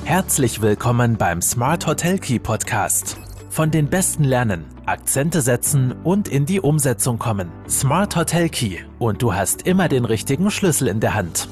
Herzlich willkommen beim Smart Hotel Key Podcast. Von den Besten lernen, Akzente setzen und in die Umsetzung kommen. Smart Hotel Key und du hast immer den richtigen Schlüssel in der Hand.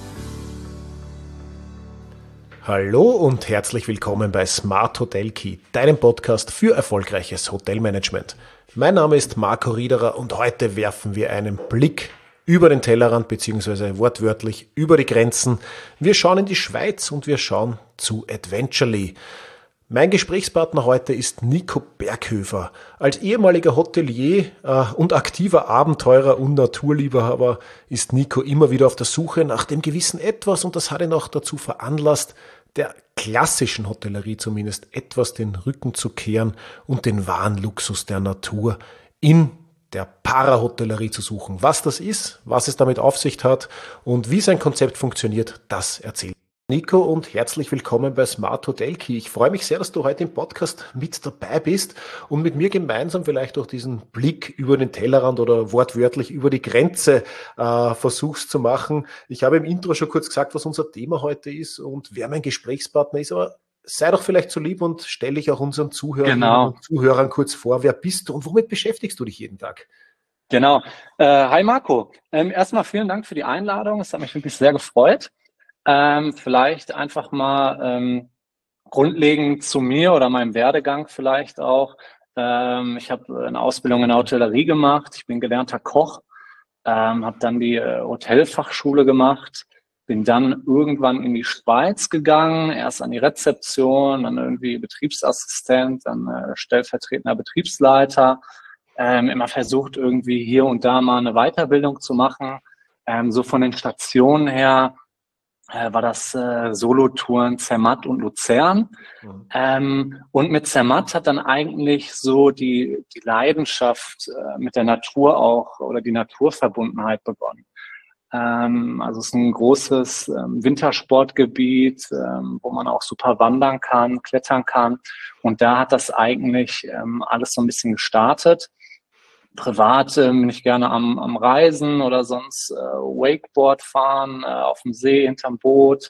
Hallo und herzlich willkommen bei Smart Hotel Key, deinem Podcast für erfolgreiches Hotelmanagement. Mein Name ist Marco Riederer und heute werfen wir einen Blick über den Tellerrand bzw. wortwörtlich über die Grenzen. Wir schauen in die Schweiz und wir schauen zu Adventurely. Mein Gesprächspartner heute ist Nico Berghöfer. Als ehemaliger Hotelier und aktiver Abenteurer und Naturliebhaber ist Nico immer wieder auf der Suche nach dem gewissen Etwas und das hat ihn auch dazu veranlasst, der klassischen Hotellerie zumindest etwas den Rücken zu kehren und den wahren Luxus der Natur in der Parahotellerie zu suchen. Was das ist, was es damit auf sich hat und wie sein Konzept funktioniert, das erzählt Nico und herzlich willkommen bei Smart Hotel Key. Ich freue mich sehr, dass du heute im Podcast mit dabei bist und mit mir gemeinsam vielleicht auch diesen Blick über den Tellerrand oder wortwörtlich über die Grenze versuchst zu machen. Ich habe im Intro schon kurz gesagt, was unser Thema heute ist und wer mein Gesprächspartner ist, aber sei doch vielleicht so lieb und stelle dich auch unseren Zuhörerinnen und Zuhörern kurz vor. Wer bist du und womit beschäftigst du dich jeden Tag? Genau. Hi Marco. Erstmal vielen Dank für die Einladung. Es hat mich wirklich sehr gefreut. Vielleicht einfach mal grundlegend zu mir oder meinem Werdegang vielleicht auch. Ich habe eine Ausbildung in der Hotellerie gemacht. Ich bin gelernter Koch, habe dann die Hotelfachschule gemacht, bin dann irgendwann in die Schweiz gegangen, erst an die Rezeption, dann irgendwie Betriebsassistent, dann stellvertretender Betriebsleiter. Immer versucht, irgendwie hier und da mal eine Weiterbildung zu machen. So von den Stationen her war das Solo-Touren Zermatt und Luzern. Und mit Zermatt hat dann eigentlich so die Leidenschaft mit der Natur auch oder die Naturverbundenheit begonnen. Also es ist ein großes Wintersportgebiet, wo man auch super wandern kann, klettern kann. Und da hat das eigentlich alles so ein bisschen gestartet. Privat bin ich gerne am Reisen oder sonst Wakeboard fahren, auf dem See, hinterm Boot.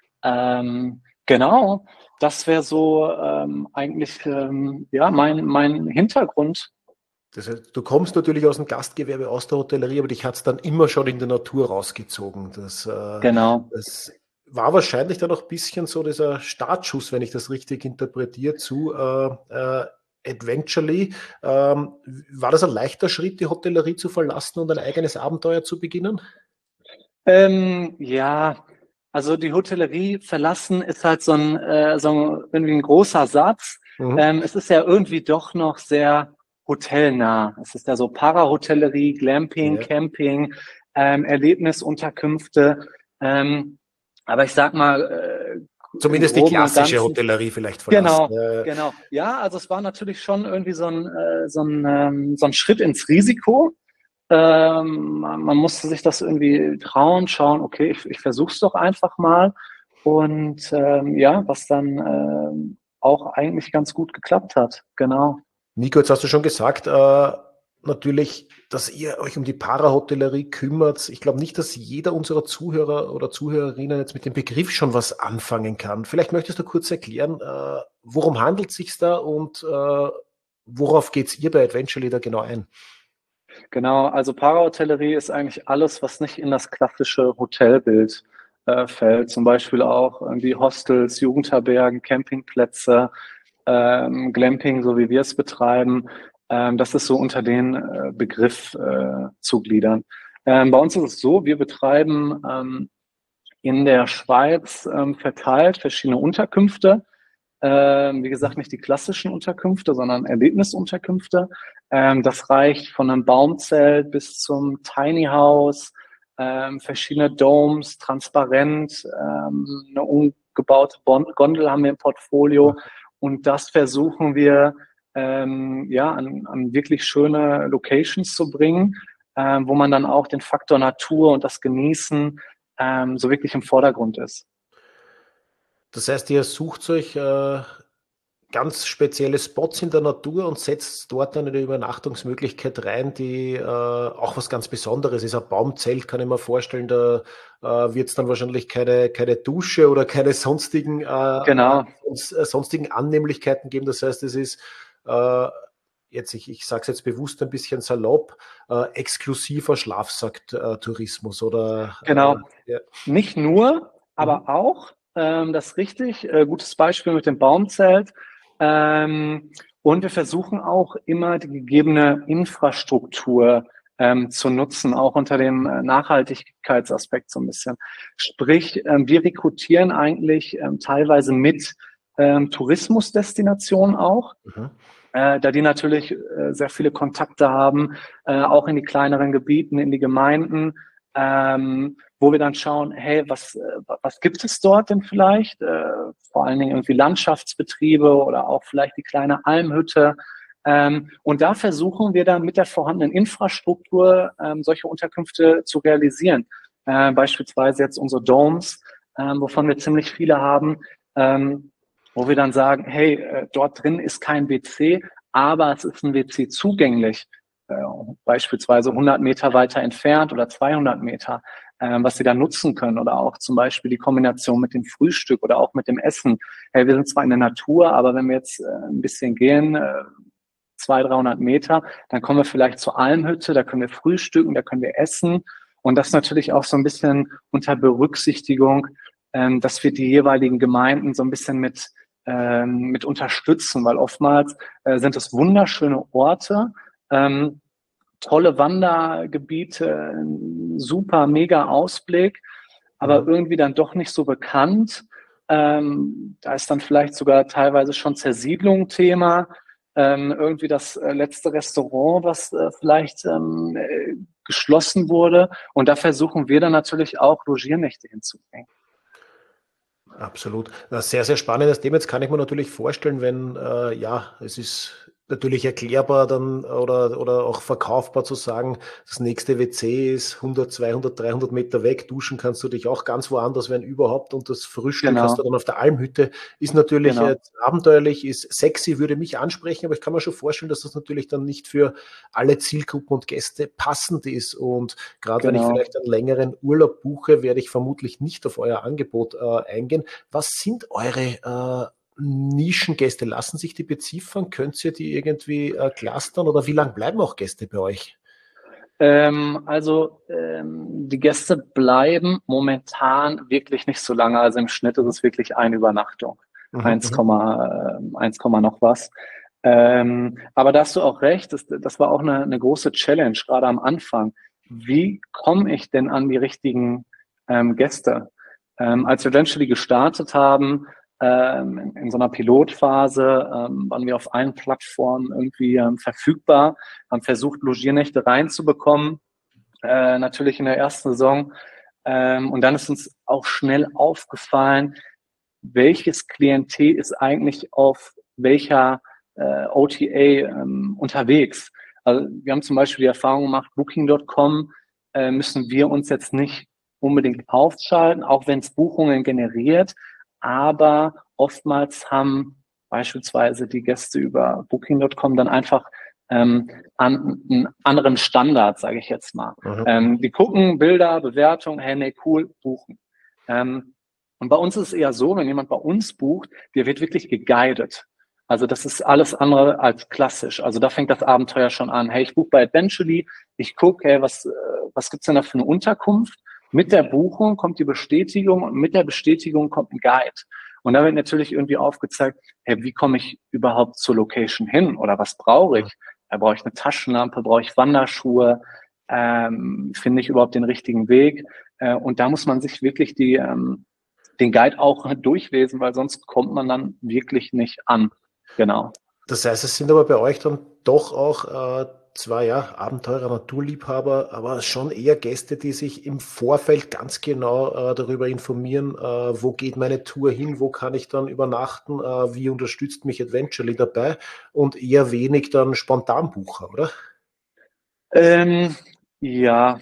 Genau, das wäre so eigentlich ja mein Hintergrund. Das heißt, du kommst natürlich aus dem Gastgewerbe, aus der Hotellerie, aber dich hat es dann immer schon in der Natur rausgezogen. Genau. Das war wahrscheinlich dann auch ein bisschen so dieser Startschuss, wenn ich das richtig interpretiere, zu Adventurely. War das ein leichter Schritt, die Hotellerie zu verlassen und ein eigenes Abenteuer zu beginnen? Ja, also die Hotellerie verlassen ist halt so irgendwie ein großer Satz. Es ist ja irgendwie doch noch sehr hotelnah. Es ist ja so Parahotellerie, Glamping, Camping, Erlebnisunterkünfte. Aber ich sag mal, zumindest die klassische Hotellerie vielleicht verlassen. Genau. Ja, also es war natürlich schon irgendwie so ein Schritt ins Risiko. Man musste sich das irgendwie trauen, schauen, okay, ich versuch's doch einfach mal. Und ja, was dann auch eigentlich ganz gut geklappt hat. Genau. Nico, jetzt hast du schon gesagt, natürlich, dass ihr euch um die Parahotellerie kümmert. Ich glaube nicht, dass jeder unserer Zuhörer oder Zuhörerinnen jetzt mit dem Begriff schon was anfangen kann. Vielleicht möchtest du kurz erklären, worum handelt es sich da und worauf geht's ihr bei Adventurely da genau ein? Genau, also Parahotellerie ist eigentlich alles, was nicht in das klassische Hotelbild fällt. Zum Beispiel auch irgendwie Hostels, Jugendherbergen, Campingplätze, Glamping, so wie wir es betreiben. Das ist so unter den Begriff zu gliedern. Bei uns ist es so, wir betreiben in der Schweiz verteilt verschiedene Unterkünfte. Wie gesagt, nicht die klassischen Unterkünfte, sondern Erlebnisunterkünfte. Das reicht von einem Baumzelt bis zum Tiny House, verschiedene Domes, transparent, eine umgebaute Gondel haben wir im Portfolio. Und das versuchen wir ja an wirklich schöne Locations zu bringen, wo man dann auch den Faktor Natur und das Genießen so wirklich im Vordergrund ist. Das heißt, ihr sucht euch ganz spezielle Spots in der Natur und setzt dort eine Übernachtungsmöglichkeit rein, die auch was ganz Besonderes ist. Ein Baumzelt kann ich mir vorstellen, da wird es dann wahrscheinlich keine Dusche oder keine Genau. sonstigen Annehmlichkeiten geben. Das heißt, es ist äh, ich sage es jetzt bewusst ein bisschen salopp, exklusiver Schlafsacktourismus oder Genau. ja. Nicht nur, Mhm. aber auch, das ist richtig, gutes Beispiel mit dem Baumzelt. Und wir versuchen auch immer die gegebene Infrastruktur zu nutzen, auch unter dem Nachhaltigkeitsaspekt so ein bisschen. Sprich, wir rekrutieren eigentlich teilweise mit Tourismusdestinationen auch, Mhm. da die natürlich sehr viele Kontakte haben, auch in die kleineren Gebieten, in die Gemeinden, wo wir dann schauen, hey, was gibt es dort denn vielleicht? Vor allen Dingen irgendwie Landschaftsbetriebe oder auch vielleicht die kleine Almhütte. Und da versuchen wir dann mit der vorhandenen Infrastruktur solche Unterkünfte zu realisieren. Beispielsweise jetzt unsere Domes, wovon wir ziemlich viele haben, wo wir dann sagen, hey, dort drin ist kein WC, aber es ist ein WC zugänglich, äh, beispielsweise 100 Meter weiter entfernt oder 200 Meter, was sie da nutzen können, oder auch zum Beispiel die Kombination mit dem Frühstück oder auch mit dem Essen. Hey, wir sind zwar in der Natur, aber wenn wir jetzt ein bisschen gehen, 200, 300 Meter, dann kommen wir vielleicht zur Almhütte, da können wir frühstücken, da können wir essen, und das natürlich auch so ein bisschen unter Berücksichtigung, dass wir die jeweiligen Gemeinden so ein bisschen mit unterstützen, weil oftmals sind es wunderschöne Orte, tolle Wandergebiete, ein super, mega Ausblick, aber Mhm. irgendwie dann doch nicht so bekannt. Da ist dann vielleicht sogar teilweise schon Zersiedlung Thema. Irgendwie das letzte Restaurant, was vielleicht geschlossen wurde. Und da versuchen wir dann natürlich auch Logiernächte hinzubringen. Absolut. Ein sehr, sehr spannendes Thema. Jetzt kann ich mir natürlich vorstellen, wenn, ja, es ist natürlich erklärbar dann oder auch verkaufbar zu sagen, das nächste WC ist 100, 200, 300 Meter weg. Duschen kannst du dich auch ganz woanders, wenn überhaupt. Und das Frühstück hast du Genau, dann auf der Almhütte. Ist natürlich genau, abenteuerlich, ist sexy, würde mich ansprechen, aber ich kann mir schon vorstellen, dass das natürlich dann nicht für alle Zielgruppen und Gäste passend ist. Und gerade wenn ich genau. vielleicht einen längeren Urlaub buche, werde ich vermutlich nicht auf euer Angebot eingehen. Was sind eure Nischengäste? Lassen sich die beziffern? Könnt ihr die irgendwie clustern oder wie lange bleiben auch Gäste bei euch? Die Gäste bleiben momentan wirklich nicht so lange. Also im Schnitt ist es wirklich eine Übernachtung. Mhm, 1, mhm, 1, noch was. Aber da hast du auch recht, das war auch eine große Challenge, gerade am Anfang. Wie komme ich denn an die richtigen Gäste? Als wir Eventually gestartet haben, in so einer Pilotphase, waren wir auf allen Plattformen irgendwie verfügbar, haben versucht, Logiernächte reinzubekommen, natürlich in der ersten Saison. Und dann ist uns auch schnell aufgefallen, welches Klientel ist eigentlich auf welcher OTA unterwegs. Also wir haben zum Beispiel die Erfahrung gemacht, Booking.com müssen wir uns jetzt nicht unbedingt aufschalten, auch wenn es Buchungen generiert, aber oftmals haben beispielsweise die Gäste über Booking.com dann einfach einen anderen Standard, sage ich jetzt mal. mhm. Die gucken Bilder, Bewertung, hey, nee, cool, buchen. Und bei uns ist es eher so, wenn jemand bei uns bucht, der wird wirklich geguidet. Also das ist alles andere als klassisch. Also da fängt das Abenteuer schon an. Hey, ich buche bei Adventually, ich gucke, hey, was gibt's denn da für eine Unterkunft? Mit der Buchung kommt die Bestätigung und mit der Bestätigung kommt ein Guide. Und da wird natürlich irgendwie aufgezeigt, hey, wie komme ich überhaupt zur Location hin oder was brauche ich? Da brauche ich eine Taschenlampe, brauche ich Wanderschuhe, finde ich überhaupt den richtigen Weg? Und da muss man sich wirklich den Guide auch durchlesen, weil sonst kommt man dann wirklich nicht an. Genau. Das heißt, es sind aber bei euch dann doch auch zwar ja Abenteurer, Naturliebhaber, aber schon eher Gäste, die sich im Vorfeld ganz genau darüber informieren, wo geht meine Tour hin, wo kann ich dann übernachten, wie unterstützt mich Adventurely dabei und eher wenig dann Spontanbucher, oder? Ähm, ja,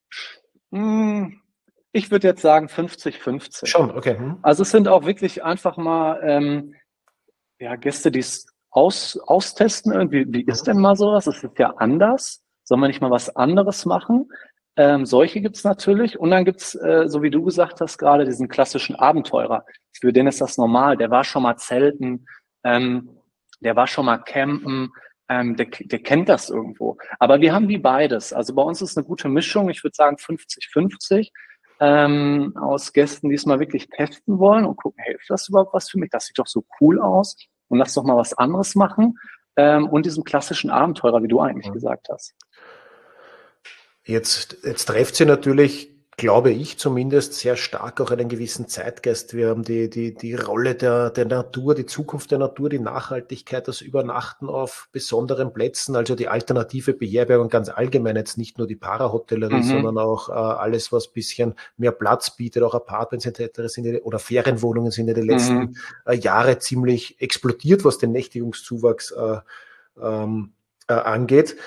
hm, ich würde jetzt sagen 50-50. Schon, okay. Hm. Also es sind auch wirklich einfach mal Gäste, die es austesten irgendwie, wie ist denn mal sowas? Das ist ja anders. Sollen wir nicht mal was anderes machen? Solche gibt's natürlich. Und dann gibt's, so wie du gesagt hast, gerade diesen klassischen Abenteurer. Für den ist das normal. Der war schon mal zelten, der war schon mal campen, der kennt das irgendwo. Aber wir haben wie beides. Also bei uns ist eine gute Mischung. Ich würde sagen 50-50 aus Gästen, die es mal wirklich testen wollen und gucken, hey, ist das überhaupt was für mich? Das sieht doch so cool aus und lass doch mal was anderes machen. Und diesem klassischen Abenteurer, wie du eigentlich gesagt hast. Jetzt trifft sie natürlich, glaube ich zumindest, sehr stark auch einen gewissen Zeitgeist. Wir haben die Rolle der Natur, die Zukunft der Natur, die Nachhaltigkeit, das Übernachten auf besonderen Plätzen, also die alternative Beherbergung ganz allgemein, jetzt nicht nur die Parahotellerie, sondern auch alles, was bisschen mehr Platz bietet, auch Apartments etc. Oder Ferienwohnungen sind in den letzten Jahre ziemlich explodiert, was den Nächtigungszuwachs angeht.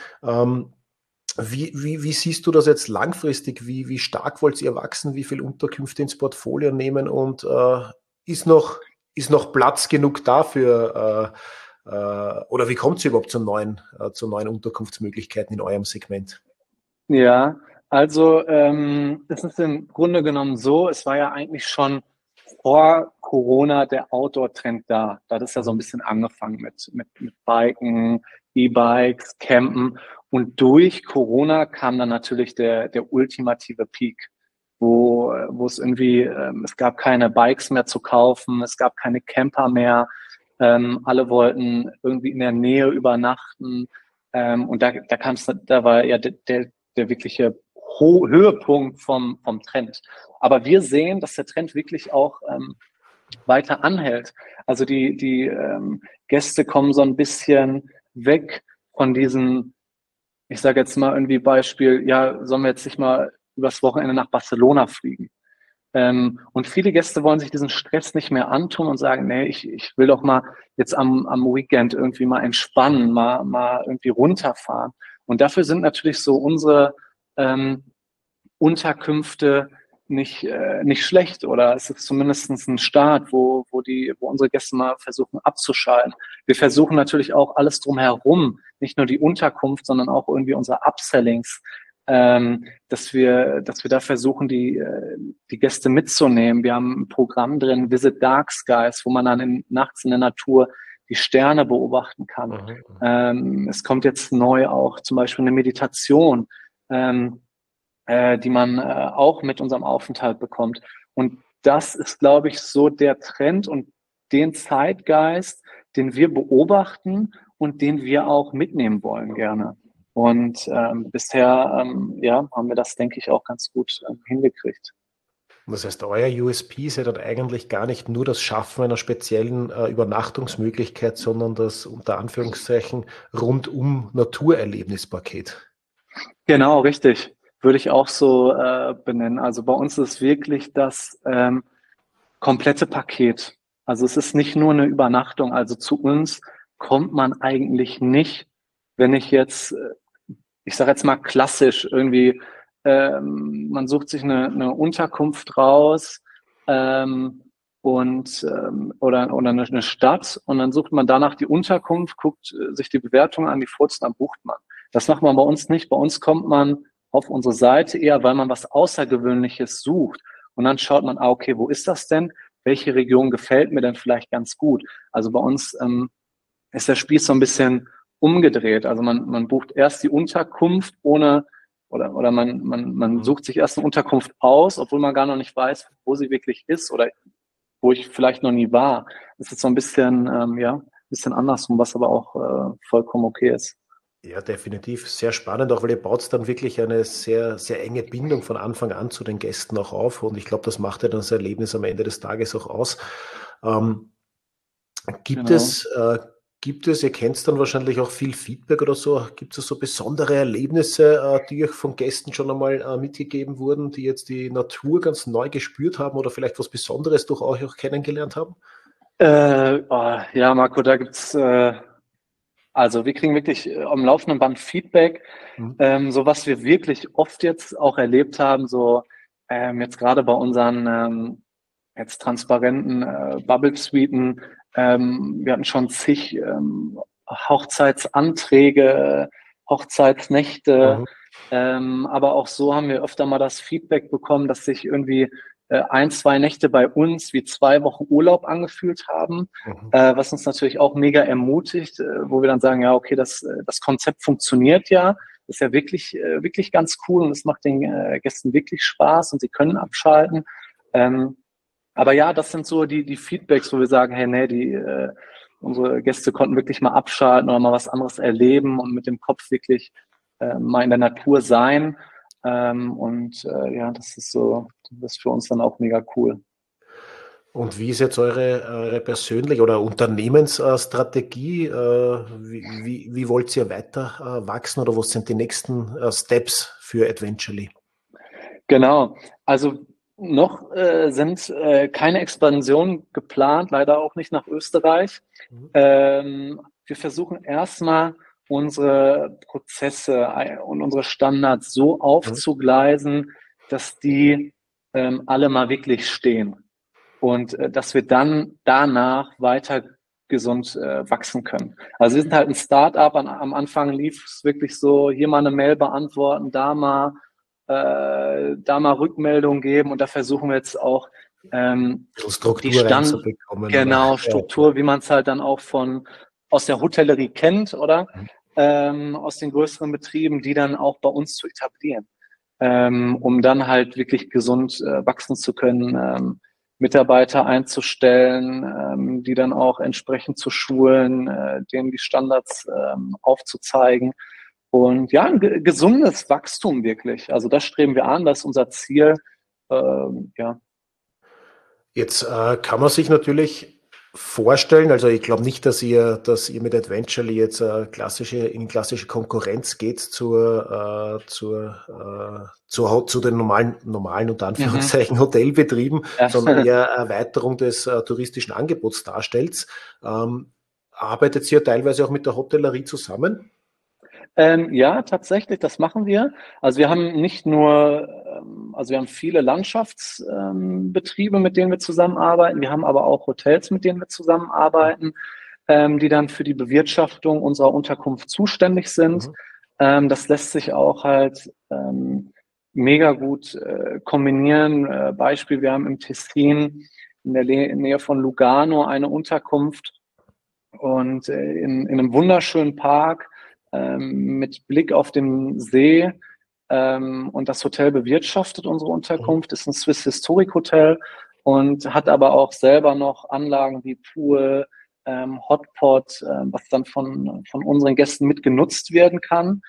Wie siehst du das jetzt langfristig? Wie stark wollt ihr wachsen? Wie viele Unterkünfte ins Portfolio nehmen? Und ist noch Platz genug dafür? Oder wie kommt es überhaupt zu neuen Unterkunftsmöglichkeiten in eurem Segment? Ja, also es ist im Grunde genommen so, es war ja eigentlich schon vor Corona der Outdoor-Trend da. Da hat es ja so ein bisschen angefangen mit Biken, E-Bikes, Campen. Und durch Corona kam dann natürlich der ultimative Peak, wo es irgendwie, es gab keine Bikes mehr zu kaufen, es gab keine Camper mehr, alle wollten irgendwie in der Nähe übernachten. Und da war ja der wirkliche Höhepunkt vom Trend. Aber wir sehen, dass der Trend wirklich auch weiter anhält. Also die Gäste kommen so ein bisschen weg von diesen, ich sage jetzt mal irgendwie Beispiel, ja, sollen wir jetzt nicht mal übers Wochenende nach Barcelona fliegen? Und viele Gäste wollen sich diesen Stress nicht mehr antun und sagen, nee, ich will doch mal jetzt am Weekend irgendwie mal entspannen, mal irgendwie runterfahren. Und dafür sind natürlich so unsere Unterkünfte nicht schlecht, oder es ist zumindest ein Start, wo unsere Gäste mal versuchen abzuschalten. Wir versuchen natürlich auch alles drumherum, nicht nur die Unterkunft, sondern auch irgendwie unsere Upsellings, dass wir da versuchen, die Gäste mitzunehmen. Wir haben ein Programm drin, Visit Dark Skies, wo man dann nachts in der Natur die Sterne beobachten kann. Es kommt jetzt neu auch zum Beispiel eine Meditation, die man auch mit unserem Aufenthalt bekommt. Und das ist, glaube ich, so der Trend und den Zeitgeist, den wir beobachten und den wir auch mitnehmen wollen gerne. Und bisher haben wir das, denke ich, auch ganz gut hingekriegt. Das heißt, euer USP ist ja dann eigentlich gar nicht nur das Schaffen einer speziellen Übernachtungsmöglichkeit, sondern das unter Anführungszeichen rundum Naturerlebnispaket. Genau, richtig. Würde ich auch so benennen. Also bei uns ist wirklich das komplette Paket. Also es ist nicht nur eine Übernachtung. Also zu uns kommt man eigentlich nicht, wenn ich jetzt, ich sage jetzt mal klassisch irgendwie, man sucht sich eine Unterkunft raus oder eine Stadt und dann sucht man danach die Unterkunft, guckt sich die Bewertung an, die Furzen, dann bucht man. Das macht man bei uns nicht. Bei uns kommt man auf unsere Seite eher, weil man was Außergewöhnliches sucht. Und dann schaut man, okay, wo ist das denn? Welche Region gefällt mir denn vielleicht ganz gut? Also bei uns ist der Spieß so ein bisschen umgedreht. Also man bucht erst die Unterkunft oder man sucht sich erst eine Unterkunft aus, obwohl man gar noch nicht weiß, wo sie wirklich ist oder wo ich vielleicht noch nie war. Das ist so ein bisschen, bisschen andersrum, was aber auch vollkommen okay ist. Ja, definitiv. Sehr spannend, auch weil ihr baut dann wirklich eine sehr, sehr enge Bindung von Anfang an zu den Gästen auch auf. Und ich glaube, das macht ja dann das Erlebnis am Ende des Tages auch aus. Gibt Genau. es, ihr kennt dann wahrscheinlich auch viel Feedback oder so, gibt es so besondere Erlebnisse, die euch von Gästen schon einmal mitgegeben wurden, die jetzt die Natur ganz neu gespürt haben oder vielleicht was Besonderes durch euch auch kennengelernt haben? Ja, Marco, da gibt's also wir kriegen wirklich am laufenden Band Feedback, so was wir wirklich oft jetzt auch erlebt haben, so jetzt gerade bei unseren jetzt transparenten Bubble-Suiten, Wir hatten schon zig Hochzeitsanträge, Hochzeitsnächte, aber auch so haben wir öfter mal das Feedback bekommen, dass sich irgendwie 1, 2 Nächte bei uns wie 2 Wochen Urlaub angefühlt haben, was uns natürlich auch mega ermutigt, wo wir dann sagen, ja, okay, das Konzept funktioniert ja, das ist ja wirklich ganz cool und es macht den Gästen wirklich Spaß und sie können abschalten. Aber ja, das sind so die Feedbacks, wo wir sagen, hey, nee, unsere Gäste konnten wirklich mal abschalten oder mal was anderes erleben und mit dem Kopf wirklich mal in der Natur sein. Ja, das ist für uns dann auch mega cool. Und wie ist jetzt eure persönliche oder Unternehmensstrategie? Wie wollt ihr weiter wachsen oder was sind die nächsten Steps für Adventurely? Genau, also noch sind keine Expansionen geplant, leider auch nicht nach Österreich. Wir versuchen erstmal unsere Prozesse und unsere Standards so aufzugleisen, dass die alle mal wirklich stehen und dass wir dann danach weiter gesund wachsen können. Also wir sind halt ein Start-up, am Anfang lief es wirklich so, hier mal eine Mail beantworten, da mal Rückmeldungen geben und da versuchen wir jetzt auch Struktur reinzubekommen. Genau, Struktur, wie man es halt dann auch aus der Hotellerie kennt, oder? Aus den größeren Betrieben, die dann auch bei uns zu etablieren, um dann halt wirklich gesund wachsen zu können, Mitarbeiter einzustellen, die dann auch entsprechend zu schulen, denen die Standards aufzuzeigen. Und ja, ein gesundes Wachstum wirklich. Also das streben wir an, das ist unser Ziel. Ja. Jetzt kann man sich natürlich vorstellen, also ich glaube nicht, dass ihr mit Adventurely jetzt in klassische Konkurrenz geht zu den normalen unter Anführungszeichen Hotelbetrieben, sondern eher Erweiterung des touristischen Angebots darstellt. Arbeitet ihr teilweise auch mit der Hotellerie zusammen? Ja, tatsächlich, das machen wir. Also wir haben nicht nur, wir haben viele Landschaftsbetriebe, mit denen wir zusammenarbeiten. Wir haben aber auch Hotels, mit denen wir zusammenarbeiten, die dann für die Bewirtschaftung unserer Unterkunft zuständig sind. Das lässt sich auch halt mega gut kombinieren. Beispiel, wir haben im Tessin in der Nähe von Lugano eine Unterkunft und in einem wunderschönen Park mit Blick auf den See, und das Hotel bewirtschaftet unsere Unterkunft, ist ein Swiss Historic Hotel und hat aber auch selber noch Anlagen wie Pool, Hotpot, was dann von unseren Gästen mitgenutzt werden kann.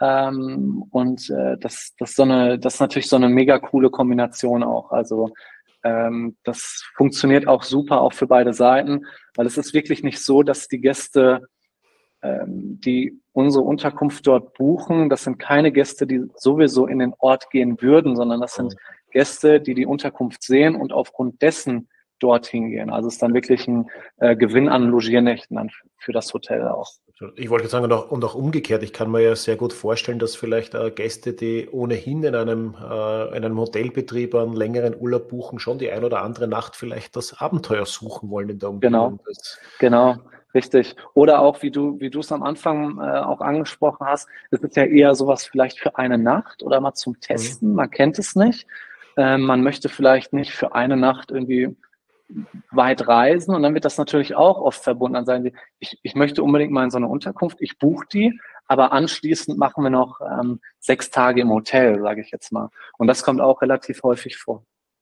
Das ist natürlich so eine mega coole Kombination auch. Also das funktioniert auch super, auch für beide Seiten, weil es ist wirklich nicht so, dass die Gäste, die unsere Unterkunft dort buchen, das sind keine Gäste, die sowieso in den Ort gehen würden, sondern das sind Gäste, die Unterkunft sehen und aufgrund dessen dorthin gehen. Also es ist dann wirklich ein Gewinn an Logiernächten dann für das Hotel auch. Ich wollte sagen, und auch umgekehrt, ich kann mir ja sehr gut vorstellen, dass vielleicht Gäste, die ohnehin in einem Hotelbetrieb einen längeren Urlaub buchen, schon die ein oder andere Nacht vielleicht das Abenteuer suchen wollen in der Umgebung. Genau. Richtig. Oder auch, wie du es am Anfang auch angesprochen hast, es ist ja eher sowas vielleicht für eine Nacht oder mal zum Testen. Man kennt es nicht. Man möchte vielleicht nicht für eine Nacht irgendwie weit reisen und dann wird das natürlich auch oft verbunden. Dann sagen sie, ich möchte unbedingt mal in so eine Unterkunft, ich buche die, aber anschließend machen wir noch 6 Tage im Hotel, sage ich jetzt mal. Und das kommt auch relativ häufig vor.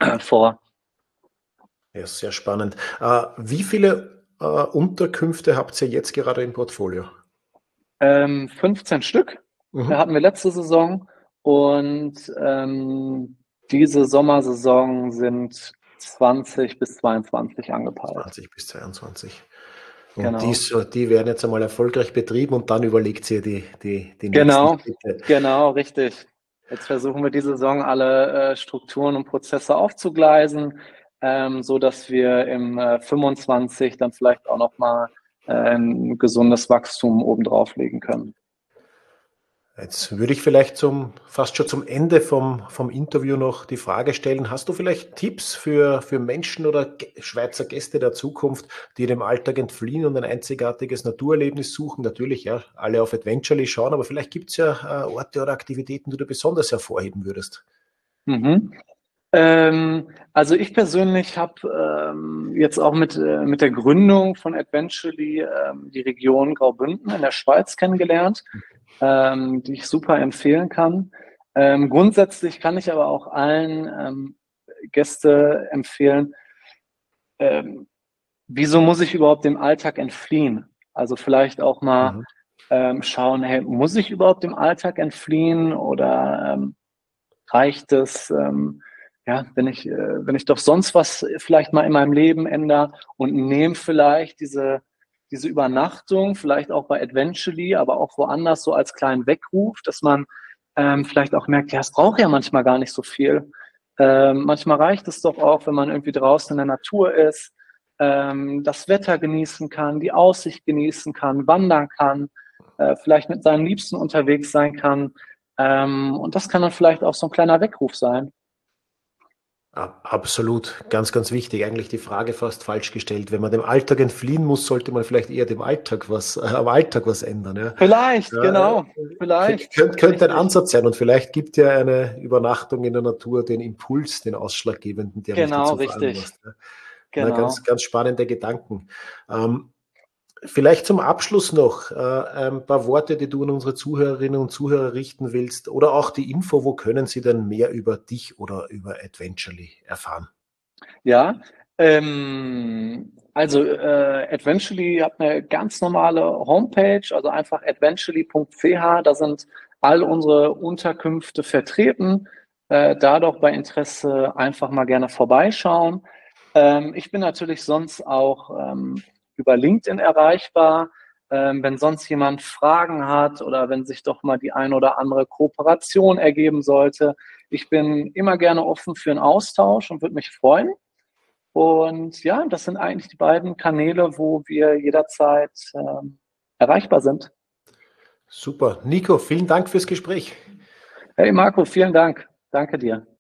Ja, sehr spannend. Wie viele Unterkünfte habt ihr jetzt gerade im Portfolio? 15 Stück hatten wir letzte Saison und diese Sommersaison sind 20 bis 22 angepeilt. 20 bis 22. Und genau. Die werden jetzt einmal erfolgreich betrieben und dann überlegt ihr die nächsten Schritte. Genau, richtig. Jetzt versuchen wir die Saison alle Strukturen und Prozesse aufzugleisen, so dass wir im 25 dann vielleicht auch nochmal ein gesundes Wachstum obendrauf legen können. Jetzt würde ich vielleicht fast schon zum Ende vom Interview noch die Frage stellen, hast du vielleicht Tipps für Menschen oder Schweizer Gäste der Zukunft, die dem Alltag entfliehen und ein einzigartiges Naturerlebnis suchen? Natürlich, ja, alle auf Adventurely schauen, aber vielleicht gibt es ja Orte oder Aktivitäten, die du besonders hervorheben würdest. Mhm. Also ich persönlich habe jetzt auch mit der Gründung von Adventurely die Region Graubünden in der Schweiz kennengelernt, die ich super empfehlen kann. Grundsätzlich kann ich aber auch allen Gäste empfehlen, ähm, wieso muss ich überhaupt dem Alltag entfliehen? Also vielleicht auch mal Mhm. schauen, hey, muss ich überhaupt dem Alltag entfliehen oder reicht es, ja, wenn ich doch sonst was vielleicht mal in meinem Leben ändere und nehme vielleicht diese Übernachtung, vielleicht auch bei Adventurely, aber auch woanders so als kleinen Weckruf, dass man vielleicht auch merkt, ja, es braucht ja manchmal gar nicht so viel. Manchmal reicht es doch auch, wenn man irgendwie draußen in der Natur ist, das Wetter genießen kann, die Aussicht genießen kann, wandern kann, vielleicht mit seinen Liebsten unterwegs sein kann. Und das kann dann vielleicht auch so ein kleiner Weckruf sein. Absolut, ganz, ganz wichtig. Eigentlich die Frage fast falsch gestellt. Wenn man dem Alltag entfliehen muss, sollte man vielleicht eher am Alltag was ändern. Ja. Vielleicht, Ja, genau, vielleicht. könnte ein Richtig. Ansatz sein und vielleicht gibt ja eine Übernachtung in der Natur den Impuls, den ausschlaggebenden, der mich Genau, dazu richtig. veranlasst. Ja. Na, Genau. ganz, ganz spannende Gedanken. Vielleicht zum Abschluss noch ein paar Worte, die du an unsere Zuhörerinnen und Zuhörer richten willst oder auch die Info, wo können sie denn mehr über dich oder über Adventurely erfahren? Ja, also Adventurely hat eine ganz normale Homepage, also einfach adventurely.ch, da sind all unsere Unterkünfte vertreten. Da doch bei Interesse einfach mal gerne vorbeischauen. Ich bin natürlich sonst auch über LinkedIn erreichbar. Wenn sonst jemand Fragen hat oder wenn sich doch mal die ein oder andere Kooperation ergeben sollte. Ich bin immer gerne offen für einen Austausch und würde mich freuen. Und ja, das sind eigentlich die beiden Kanäle, wo wir jederzeit erreichbar sind. Super. Nico, vielen Dank fürs Gespräch. Hey Marco, vielen Dank. Danke dir.